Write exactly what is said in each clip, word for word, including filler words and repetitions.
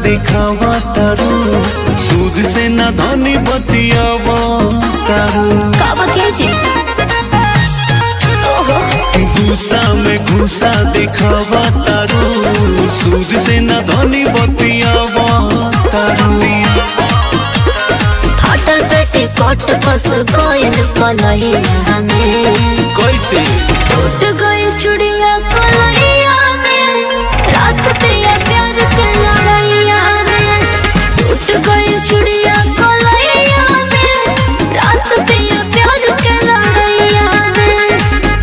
दिखावा तारू, सूद से न धनी बतियावा तारू। का बतियाई गुस्सा में घुसा दिखावा तारू, सूद से न धनी बतियावा तारू। फाटल पेटे कोट पस कोयल कलैया में, कैसे टूट गई चुड़िया कलैया में, रात पिया प्यार के लड़ैया में। टूट गई चुड़िया कलैया में, रात पिया प्यार के लड़ैया में।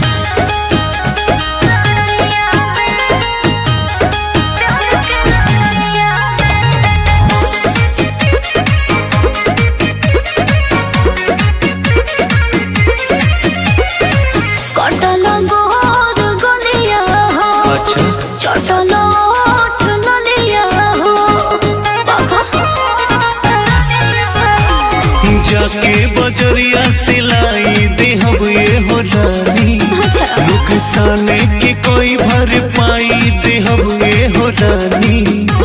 कटल गोर गलिया हो, अच्छा चटल ओठ ललिया हो। जाके बजरिया सिलाई देहब ये हो रानी, नुकसान के कोई भर पाई देहब ये हो रानी।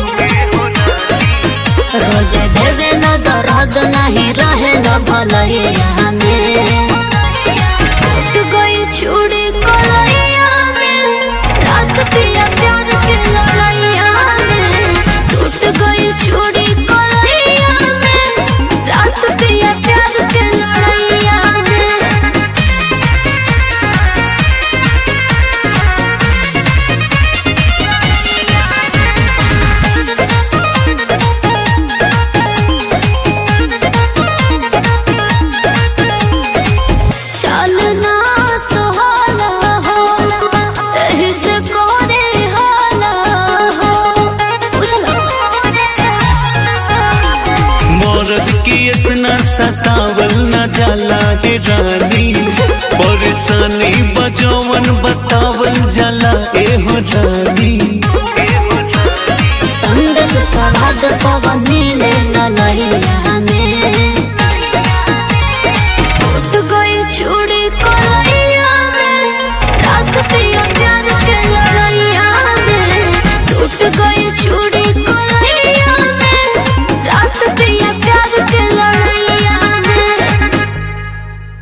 रोज देवे न दर्द नहीं रहे न भलैया में। टूट गई चूड़ी कलैया में, रात पिया प्यार के लड़ैया में। टूट गई चूड़ी कलैया में, रात पिया प्यार के लड़ैया में। चलना सुहाला हो, एही से कोरे हाला हो। बुझलो मर्द की इतना सतावल न जाला हे रानी, परेशानी बजौवन बतावल जाला ए हो रानी।